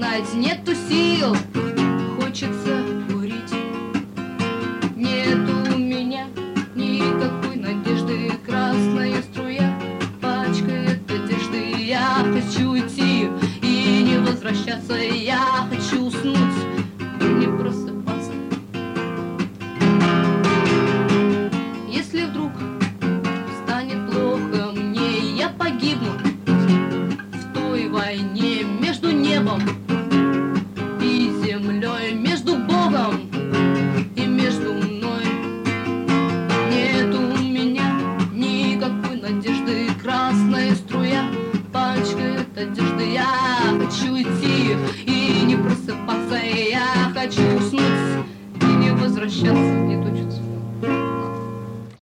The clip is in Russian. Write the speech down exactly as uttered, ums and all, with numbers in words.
встать, нету сил, хочется курить. Нету у меня никакой надежды, красная струя пачкает одежды. Я хочу уйти и не возвращаться, я хочу уснуть и не просыпаться. Если вдруг станет плохо мне, я погибну в той войне между небом и землей, между Богом и между мной. Нет у меня никакой надежды, красная струя пачкает одежды. Я хочу идти и не просыпаться, я хочу уснуть и не возвращаться. Нет, учиться.